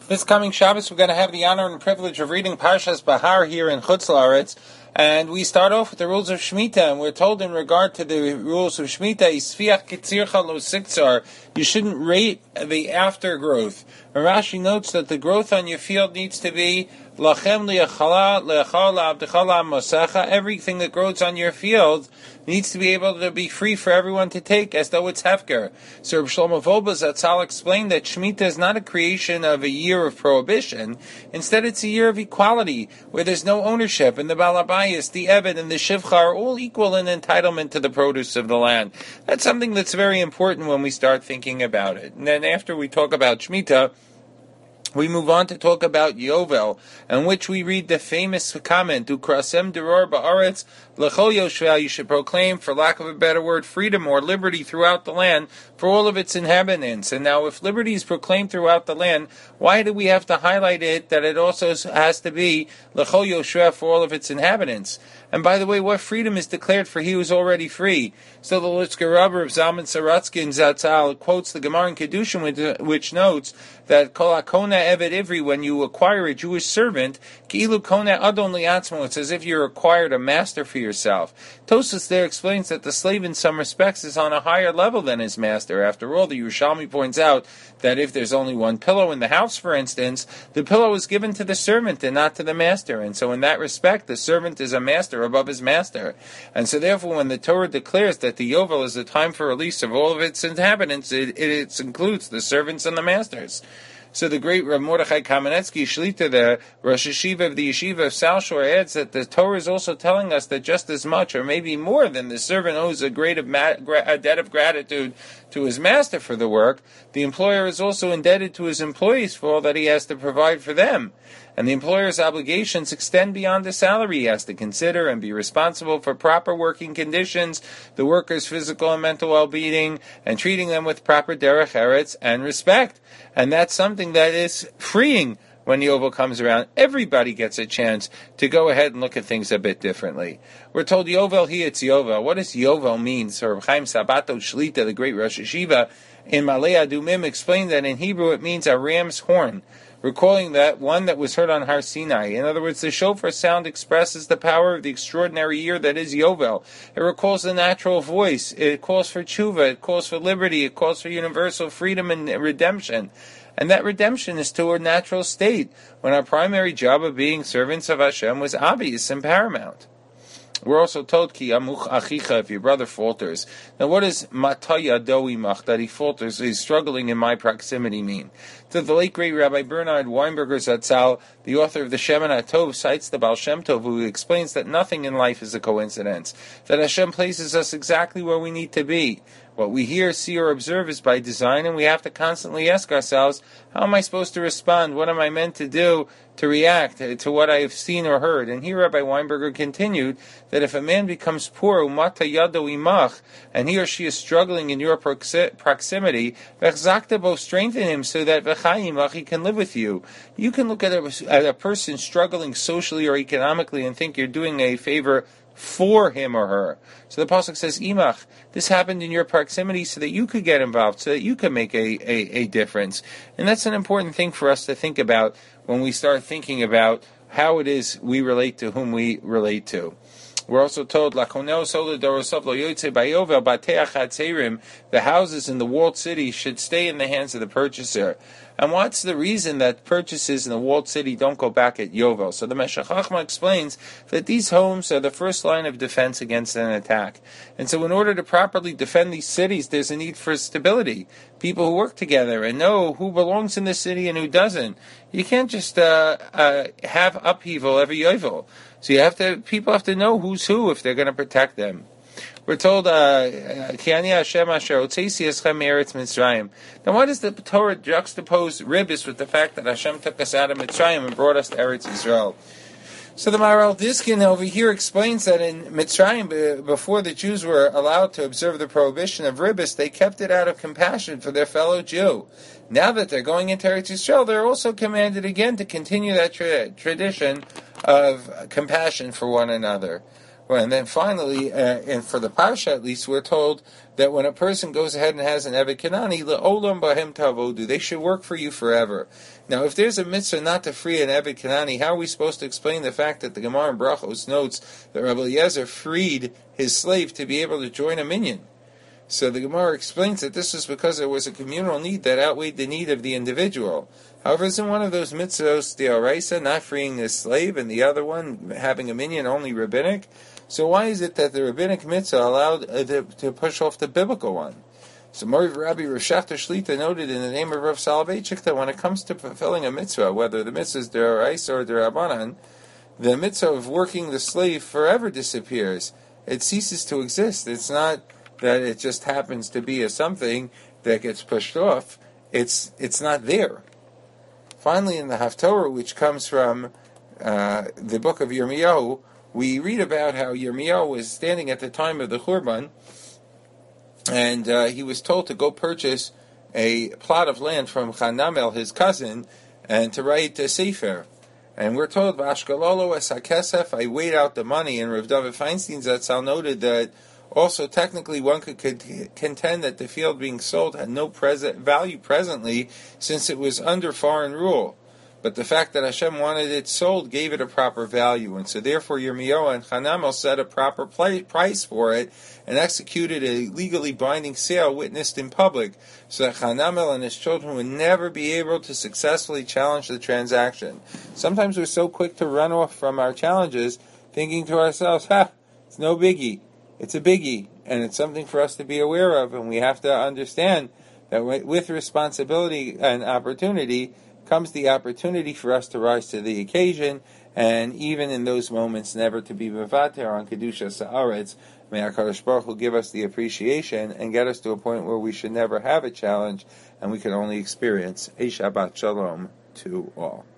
This coming Shabbos, we're going to have the honor and privilege of reading Parshas Bahar here in Chutz La'aretz, and we start off with the rules of Shemitah, and we're told in regard to the rules of Shemitah, Isfiach Kitzircha Lo Siktzar, you shouldn't rate the aftergrowth. And Rashi notes that the growth on your field needs to be Lachem li'achala le'achal la'abdechala mosecha. Everything that grows on your field needs to be able to be free for everyone to take, as though it's hefker. So Reb Shlomo Wolbe Zatzal explained that Shemitah is not a creation of a year of prohibition. Instead, it's a year of equality, where there's no ownership, and the Balabayas, the Eved, and the Shivcha are all equal in entitlement to the produce of the land. That's something that's very important when we start thinking about it. And then after we talk about Shemitah, we move on to talk about Yovel, in which we read the famous comment, Ukrasem deror ba'aretz l'chol yoshvei, you should proclaim, for lack of a better word, freedom or liberty throughout the land for all of its inhabitants. And now, if liberty is proclaimed throughout the land, why do we have to highlight it that it also has to be l'chol yoshvei for all of its inhabitants? And by the way, what freedom is declared for he who is already free? So the Litzker Rabber of Zalman Saratsky and Zatzal quotes the Gemara in Kedushin, which notes that Kol HaKona Eved Ivri, when you acquire a Jewish servant, Ki'ilu Kona Adon Li'atzmo, it's as if you acquired a master for yourself. Tosfos there explains that the slave in some respects is on a higher level than his master. After all, the Yerushalmi points out that if there's only one pillow in the house, for instance, the pillow is given to the servant and not to the master. And so in that respect, the servant is a master above his master. And so therefore, when the Torah declares that the Yovel is the time for release of all of its inhabitants, it includes the servants and the masters. So the great Rav Mordechai Kamenetsky Shlita, the Rosh Yeshiva of the Yeshiva of South Shore, adds that the Torah is also telling us that just as much, or maybe more than the servant owes a debt of gratitude to his master for the work, the employer is also indebted to his employees for all that he has to provide for them. And the employer's obligations extend beyond the salary. He has to consider and be responsible for proper working conditions, the workers' physical and mental well-being, and treating them with proper derech eretz and respect. And that's something that is freeing when Yovel comes around. Everybody gets a chance to go ahead and look at things a bit differently. We're told Yovel here, it's Yovel. What does Yovel mean? So Reb Chaim Sabato Shlita, the great Rosh Yeshiva, in Malei Adumim, explained that in Hebrew it means a ram's horn, recalling that one that was heard on Har Sinai. In other words, the shofar sound expresses the power of the extraordinary year that is Yovel. It recalls the natural voice. It calls for tshuva. It calls for liberty. It calls for universal freedom and redemption. And that redemption is to a natural state, when our primary job of being servants of Hashem was obvious and paramount. We're also told, Ki amuch achicha, if your brother falters. Now what does mataya doimach, that he falters, he's struggling in my proximity, mean? So the late great Rabbi Bernard Weinberger Zatzal, the author of the Shemin HaTov, cites the Baal Shem Tov, who explains that nothing in life is a coincidence, that Hashem places us exactly where we need to be. What we hear, see, or observe is by design, and we have to constantly ask ourselves, how am I supposed to respond? What am I meant to do to react to what I have seen or heard? And here Rabbi Weinberger continued that if a man becomes poor, umata yado imach, and he or she is struggling in your proximity, v'chzaktabo, strengthen him so that v'chayimach, he can live with you. You can look at a person struggling socially or economically and think you're doing a favor for him or her. So the pasuk says, Imach, this happened in your proximity so that you could get involved, so that you could make a difference. And that's an important thing for us to think about when we start thinking about how it is we relate to whom we relate to. We're also told, the houses in the walled city should stay in the hands of the purchaser. And what's the reason that purchases in the walled city don't go back at Yovel? So the Meshech Chochmah explains that these homes are the first line of defense against an attack. And so in order to properly defend these cities, there's a need for stability. People who work together and know who belongs in the city and who doesn't. You can't just have upheaval every Yovel. So people have to know who's who if they're going to protect them. We're told, Ki ani Hashem asher hotzeisi eschem me'eretz Mitzrayim. Now why does the Torah juxtapose Ribbis with the fact that Hashem took us out of Mitzrayim and brought us to Eretz Yisrael? So the Maharal Diskin over here explains that in Mitzrayim, before the Jews were allowed to observe the prohibition of Ribbis, they kept it out of compassion for their fellow Jew. Now that they're going into Eretz Yisrael, they're also commanded again to continue that tradition of compassion for one another. Well, and then finally, and for the Parsha at least, we're told that when a person goes ahead and has an Eved Kanani, le'olam b'hem tavodu, they should work for you forever. Now, if there's a mitzvah not to free an Eved Kanani, how are we supposed to explain the fact that the Gemara in Brachos notes that Rabbi Eliezer freed his slave to be able to join a minyan? So the Gemara explains that this is because there was a communal need that outweighed the need of the individual. However, isn't one of those mitzvahs the Araisa, not freeing his slave, and the other one, having a minyan, only rabbinic? So why is it that the rabbinic mitzvah allowed to push off the biblical one? So Moriv Rabbi Rashachta Shlita noted in the name of Rav Soloveitchik that when it comes to fulfilling a mitzvah, whether the mitzvah is D'Oraisa or D'Rabbanan, the mitzvah of working the slave forever disappears. It ceases to exist. It's not that it just happens to be a something that gets pushed off. It's not there. Finally, in the Haftorah, which comes from the book of Yirmiyahu, we read about how Yirmiyahu was standing at the time of the Churban, and he was told to go purchase a plot of land from Chanamel, his cousin, and to write a sefer. And we're told, V'ashkalolo es hakesef, I weighed out the money, and Rav David Feinstein Zatzal noted that also technically one could contend that the field being sold had no value presently, since it was under foreign rule. But the fact that Hashem wanted it sold gave it a proper value, and so therefore Yirmiyahu and Chanamel set a proper price for it and executed a legally binding sale witnessed in public, so that Chanamel and his children would never be able to successfully challenge the transaction. Sometimes we're so quick to run off from our challenges, thinking to ourselves, it's no biggie. It's a biggie, and it's something for us to be aware of, and we have to understand that with responsibility and opportunity comes the opportunity for us to rise to the occasion, and even in those moments, never to be mevater on Kedusha Sa'aretz. May HaKadosh Baruch Hu give us the appreciation and get us to a point where we should never have a challenge, and we can only experience a Shabbat Shalom to all.